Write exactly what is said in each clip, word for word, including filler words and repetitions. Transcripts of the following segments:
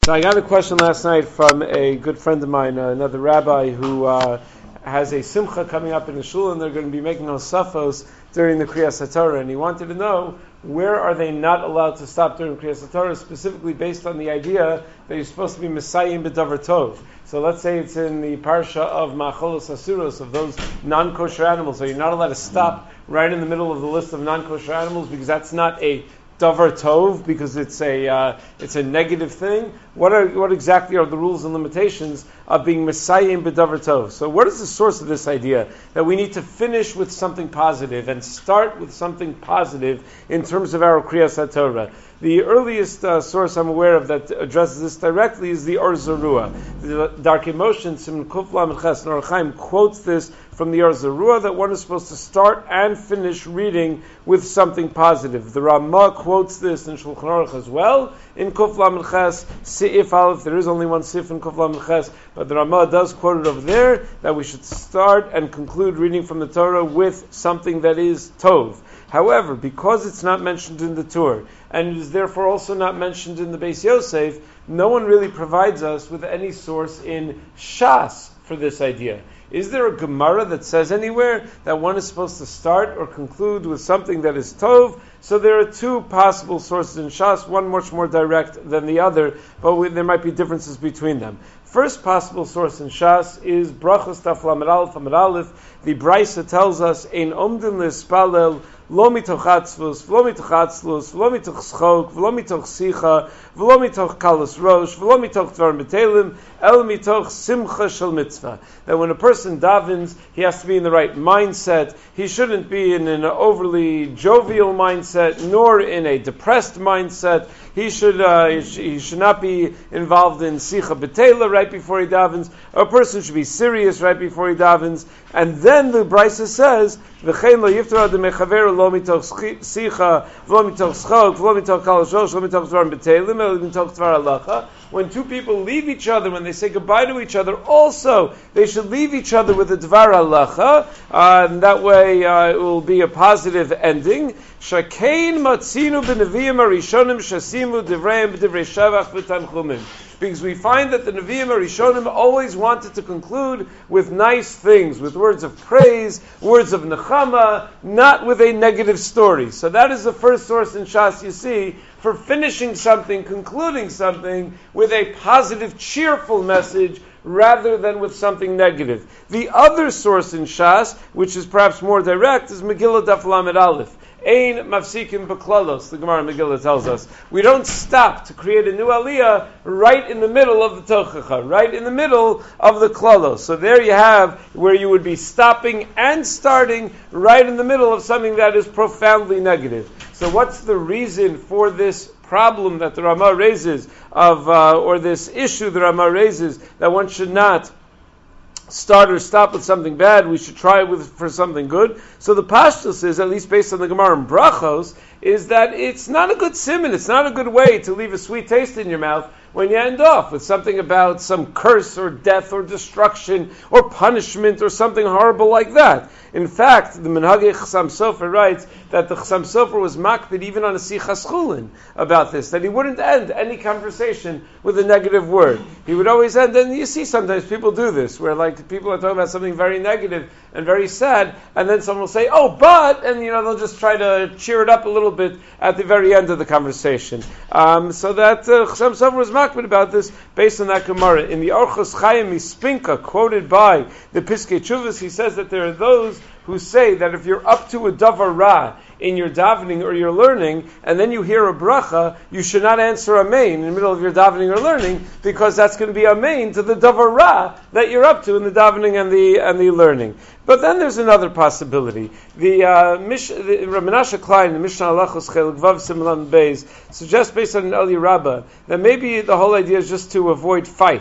So I got a question last night from a good friend of mine, uh, another rabbi who uh, has a simcha coming up in the shul, and they're going to be making osafos during the Kriyas HaTorah, and he wanted to know where are they not allowed to stop during Kriyas HaTorah, specifically based on the idea that you're supposed to be Messiahim b'davar tov. So let's say it's in the parsha of Ma'acholos Asuros, of those non-kosher animals, so you're not allowed to stop right in the middle of the list of non-kosher animals because that's not a davar tov, because it's a uh, it's a negative thing. What are what exactly are the rules and limitations of being Messiahim b'davar tov? So what is the source of this idea that we need to finish with something positive and start with something positive in terms of our Kriyas HaTorah? The earliest uh, source I'm aware of that addresses this directly is the Or Zarua. The Darkei Moshe, Siman Kuf Lamed Ches, Nor Chaim quotes this from the Or Zarua that one is supposed to start and finish reading with something positive. The Ramah quotes this in Shulchan Aruch as well in Kuf Lamed Ches, Seif Aleph. There is only one Sif in Kuf Lamed Ches, but the Ramah does quote it over there that we should start and conclude reading from the Torah with something that is Tov. However, because it's not mentioned in the Torah, and it is therefore also not mentioned in the Beis Yosef, no one really provides us with any source in Shas for this idea. Is there a Gemara that says anywhere that one is supposed to start or conclude with something that is Tov? So there are two possible sources in Shas, one much more direct than the other, but we, there might be differences between them. First possible source in Shas is Brachos Daf Lamed Aleph Amud Aleph. The Brisa tells us, Ein omdim l'espalel lo mitoch atzvus, v'lo mitoch atzlus, v'lo mitoch schok, v'lo mitoch sicha, v'lo mitoch kalos rosh, v'lo mitoch dvar metelim, el mitoch simcha shel mitzvah. That when a person davens, he has to be in the right mindset. He shouldn't be in an overly jovial mindset, nor in a depressed mindset. He should uh, he, sh- he should not be involved in sicha betela right before he davens. A person should be serious right before he davens. And then the Brisa says, "V'chein lo yiftar adam mechaveru lo mitoch sicha, v'lo mitoch schok, v'lo mitoch kalos rosh, v'lo mitoch dvar betelim, v'lo mitoch dvar halacha." When two people leave each other, when they say goodbye to each other, also they should leave each other with a dvar halacha, uh, and that way uh, it will be a positive ending. Shakein matzinu b'neviim harishonim shasimu divreim b'divrei shavach v'tanchumim. Because we find that the Nevi'im Harishonim always wanted to conclude with nice things, with words of praise, words of nechama, not with a negative story. So that is the first source in Shas you see for finishing something, concluding something with a positive, cheerful message rather than with something negative. The other source in Shas, which is perhaps more direct, is Megillah Daf Lamed Aleph. Ein mafsikim b'klalos, the Gemara Megillah tells us. We don't stop to create a new aliyah right in the middle of the tochacha, right in the middle of the klalos. So there you have where you would be stopping and starting right in the middle of something that is profoundly negative. So what's the reason for this problem that the Ramah raises, of uh, or this issue the Ramah raises, that one should not start or stop with something bad, we should try with for something good? So the pashtus is, at least based on the Gemara in Brachos, is that it's not a good siman, it's not a good way to leave a sweet taste in your mouth when you end off with something about some curse or death or destruction or punishment or something horrible like that. In fact, the Menhagei Chassam Sofer writes that the Chassam Sofer was makpid even on a Sichas Chulin about this, that he wouldn't end any conversation with a negative word. He would always end, and you see sometimes people do this, where like people are talking about something very negative and very sad, and then someone will say, oh, but, and you know, they'll just try to cheer it up a little bit at the very end of the conversation. Um, so that uh, Chassam Sofer was makpid about this based on that Gemara. In the Orchos Chaim Mispinka, quoted by the Piskei Teshuvos, he says that there are those who say that if you're up to a davar ra in your davening or your learning, and then you hear a bracha, you should not answer amen in the middle of your davening or learning, because that's going to be amen to the davar ra that you're up to in the davening and the and the learning. But then there's another possibility. The uh, Mish, the Rav Menashe Klein, the Mishnah Halachos Chelik Vav Siman Beis, suggests based on an Eli Rabbah that maybe the whole idea is just to avoid fights.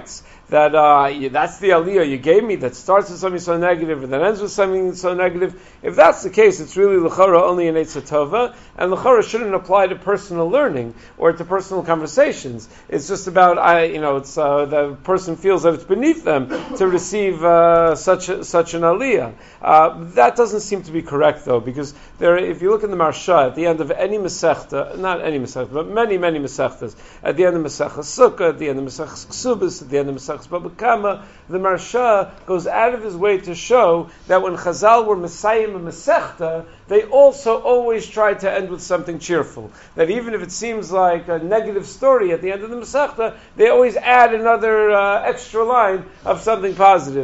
that uh, you, that's the aliyah you gave me that starts with something so negative and then ends with something so negative. If that's the case, it's really l'chora only in Eitzah Tova, and l'chora shouldn't apply to personal learning or to personal conversations. It's just about, I, you know, it's uh, the person feels that it's beneath them to receive uh, such a, such an aliyah. Uh, that doesn't seem to be correct, though, because there, if you look in the Marsha, at the end of any Masechta, not any Masechta, but many, many Masechtas, at the end of Masechta Sukkah, at the end of Masechta Ksubis, at the end of Masechta Baba Kama, the Marsha goes out of his way to show that when Chazal were Messiah and Masechta, they also always try to end with something cheerful. That even if it seems like a negative story at the end of the Masechta, they always add another uh, extra line of something positive.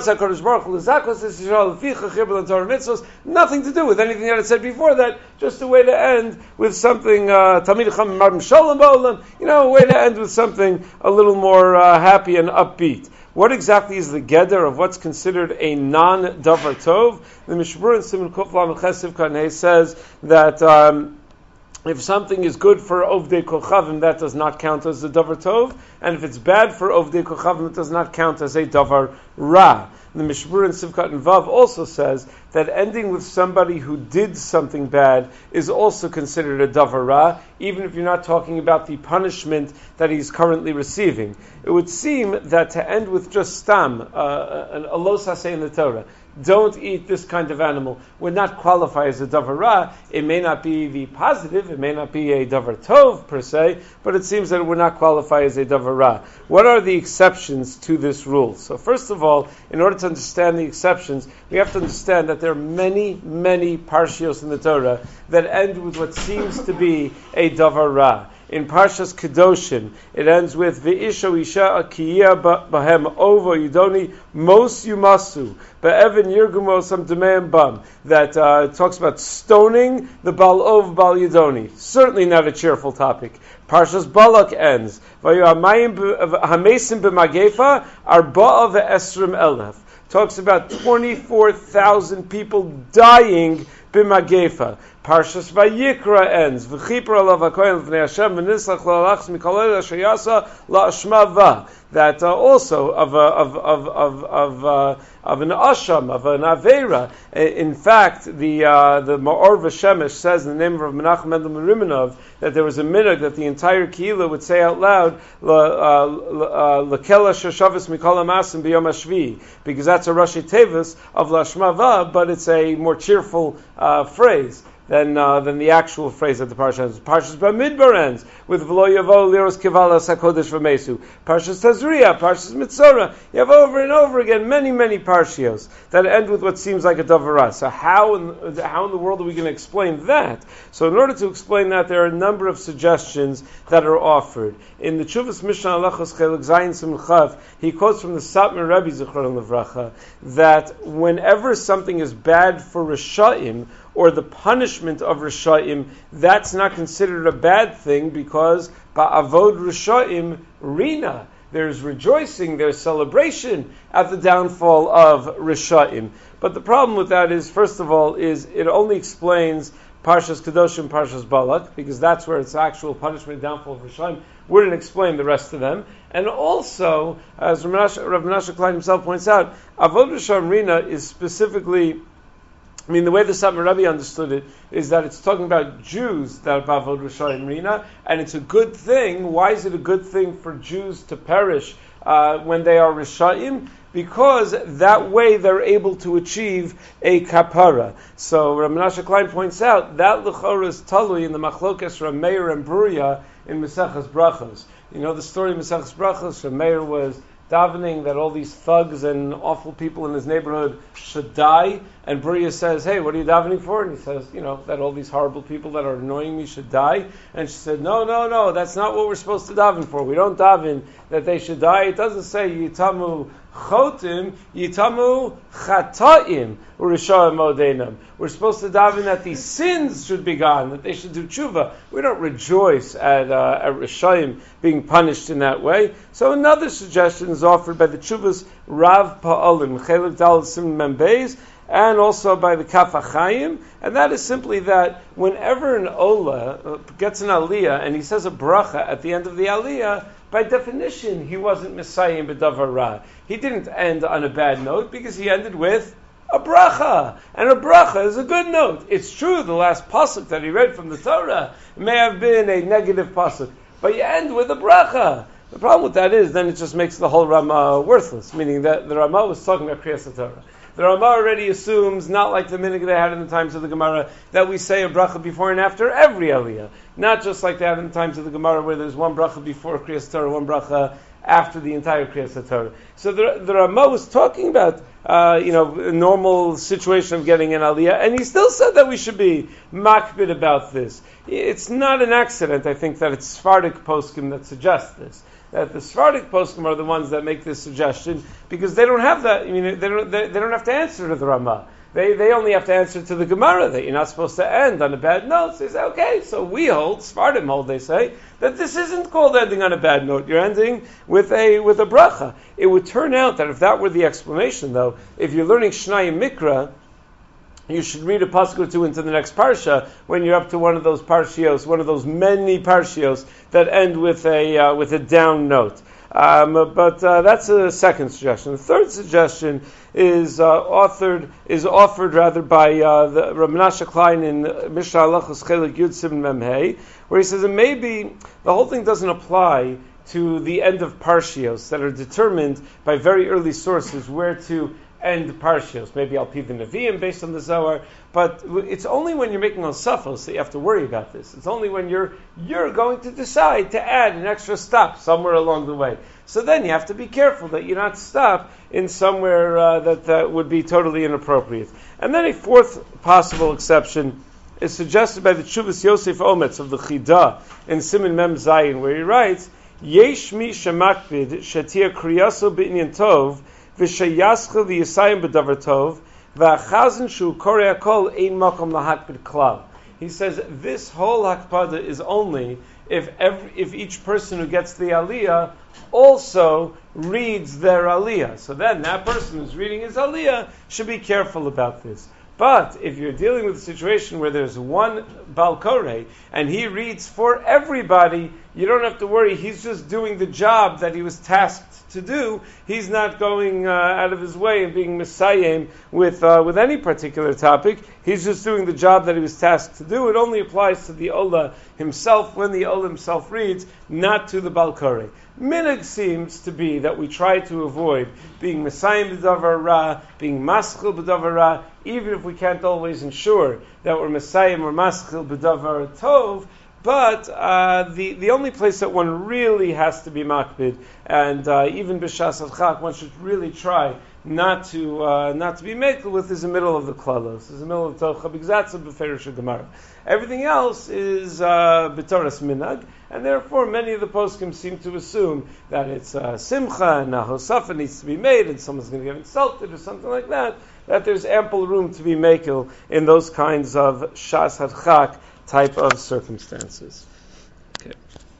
Nothing to do with anything that I said before that, just a way to end with something, uh, you know, a way to end with something a little more uh, happy and upbeat. What exactly is the geder of what's considered a non-davar tov? The Mishmur in Siman Kuf Lamed Chesiv Kanei says that um, if something is good for Ovdei Kochavim, that does not count as a davar tov, and if it's bad for Ovdei Kochavim, it does not count as a davar ra. The Mishmur in Sivkat and Vav also says that ending with somebody who did something bad is also considered a davar ra, even if you're not talking about the punishment that he's currently receiving. It would seem that to end with just stam, uh, an alos haseh in the Torah, don't eat this kind of animal, would not qualify as a davar ra. It may not be the positive, it may not be a davar tov per se, but it seems that it would not qualify as a davar ra. What are the exceptions to this rule? So first of all, in order to understand the exceptions, we have to understand that there are many, many parshios in the Torah that end with what seems to be a davar ra. In Parshas Kedoshim, it ends with Ve'isha Isha Akiyah Bahem Ovo Yudoni Mos Yumasu Be'evin Yirgumo Sam Demeim Bam. That uh, talks about stoning the Baal Ov Baal Yudoni. Certainly not a cheerful topic. Parshas Balak ends Vayohamayim Hamesim B'Magefa Arba'a Ve'esrim Elef. Talks about twenty-four thousand people dying b'magefa. Parshas Vayikra ends. V'chipra alav hakohen l'fnei Hashem v'nislach l'alachs mikolel asher yasa la'ashma va. That uh, also of a, of of of of uh, of an asham, of an avera. In fact, the uh, the Ma'or V'Shemesh says in the name of Menachem Mendel Merimanov that there was a minhag that the entire kehila would say out loud l'kel asher shavis mikol hamasim b'yom hashvi, because that's a Rashi Tevis of la'ashma va, but it's a more cheerful uh, phrase than uh, than the actual phrase that the parsha ends. Parshas Bamidbar ends with V'lo yavo liros kivalas hakodesh v'mesu. Parshas Tazria, Parshas Mitzora. You have over and over again many, many parshios that end with what seems like a davar ra. So how in, how in the world are we going to explain that? So in order to explain that, there are a number of suggestions that are offered. In the Chuvas Mishnah Halachos Chelik Zayin Siman Chav, he quotes from the Satmar Rebbe Zichron Levracha that whenever something is bad for Rishayim, or the punishment of Rishayim, that's not considered a bad thing because Ba'avod Rishayim Rina. There's rejoicing, there's celebration at the downfall of Rishayim. But the problem with that is, first of all, is it only explains Parshas Kedoshim, Parshas Balak, because that's where it's actual punishment, downfall of Rishayim. Wouldn't explain the rest of them. And also, as Rav Menashe Klein himself points out, Avod Rishayim Rina is specifically, I mean, the way the Satmar Rebbe understood it is that it's talking about Jews that are Bavod Rishayim Rina, and it's a good thing. Why is it a good thing for Jews to perish uh, when they are Rishayim? Because that way they're able to achieve a kapara. So Rav Menashe Klein points out that l'chora is talui in the machlokes Rav Meir and Bruria in Maseches Brachos. You know the story of Maseches Brachos. Rav Meir was davening that all these thugs and awful people in his neighborhood should die, and Bruria says, hey, what are you davening for? And he says, you know, that all these horrible people that are annoying me should die. And she said, no, no, no, that's not what we're supposed to daven for. We don't daven that they should die. It doesn't say yitamu chotim, yitamu chataim u'rishayim odenam. We're supposed to daven that these sins should be gone, that they should do tshuva. We don't rejoice at uh, at rishayim being punished in that way. So another suggestion is offered by the Tshuvas Rav Pa'alim, Chelik Dal Sim Membeis, and also by the Kaf HaChaim, and that is simply that whenever an Ola gets an Aliyah and he says a bracha at the end of the Aliyah, by definition, he wasn't Messiah b'davar ra. He didn't end on a bad note because he ended with a bracha. And a bracha is a good note. It's true, the last pasuk that he read from the Torah may have been a negative pasuk, but you end with a bracha. The problem with that is then it just makes the whole Ramah worthless, meaning that the Ramah was talking about Kriyas Torah. The Ramah already assumes, not like the minhag they had in the times of the Gemara, that we say a bracha before and after every aliyah. Not just like they had in the times of the Gemara where there's one bracha before Kriyas Torah, one bracha after the entire Kriyas Torah. So the, the Ramah was talking about, uh, you know, a normal situation of getting an aliyah, and he still said that we should be makbid about this. It's not an accident, I think, that it's Sephardic poskim that suggest this. That the Sephardic poskim are the ones that make this suggestion because they don't have that. I mean, they don't. They, they don't have to answer to the Ramah. They they only have to answer to the Gemara that you're not supposed to end on a bad note. So they say, okay, so we hold, Sephardim hold, they say, that this isn't called ending on a bad note. You're ending with a with a bracha. It would turn out that if that were the explanation, though, if you're learning Shnayim Mikra, you should read a pasuk or two into the next parsha when you're up to one of those parshios, one of those many parshios that end with a uh, with a down note. Um, but uh, that's a second suggestion. The third suggestion is uh, authored is offered rather by uh, the Rav Menashe Klein in Mishnah Halachos Chelik Yud Siman Mem Hey, where he says that maybe the whole thing doesn't apply to the end of parshios that are determined by very early sources where to end parshios, maybe Al Pi the Nevi'im based on the Zohar, but it's only when you're making Osafos that you have to worry about this. It's only when you're you're going to decide to add an extra stop somewhere along the way. So then you have to be careful that you not stop in somewhere uh, that, that would be totally inappropriate. And then a fourth possible exception is suggested by the Tshuvas Yosef Ometz of the Chidah in Siman Mem Zayin, where he writes, Yesh mi shemakbid shetia kriyaso b'inyan tov v'sheyaschel v'yisayim b'davar tov v'achazin shu korei hakol ein makom lahakbid klal. He says this whole hakpada is only if every, if each person who gets the aliyah also reads their aliyah. So then that person who's reading his aliyah should be careful about this. But if you're dealing with a situation where there's one Bal Koreh and he reads for everybody, you don't have to worry. He's just doing the job that he was tasked to do. He's not going uh, out of his way and being Messiah with uh, with any particular topic. He's just doing the job that he was tasked to do. It only applies to the Olah himself when the Olah himself reads, not to the Bal Koreh. Minhag seems to be that we try to avoid being Messiah b'davar ra, being Maschil b'davar ra, even if we can't always ensure that we're Messiah or Maschil b'davar tov. But uh, the the only place that one really has to be makbid, and uh, even b'shas adchak, one should really try not to uh, not to be makel with, is the middle of the klalos, is the middle of the tocha, because that's a beferish gemara. Everything else is uh, b'toras minhag, and therefore many of the poskim seem to assume that it's uh, simcha and nahosafa needs to be made, and someone's going to get insulted or something like that. That there's ample room to be makel in those kinds of shas hadchak type of circumstances. Okay.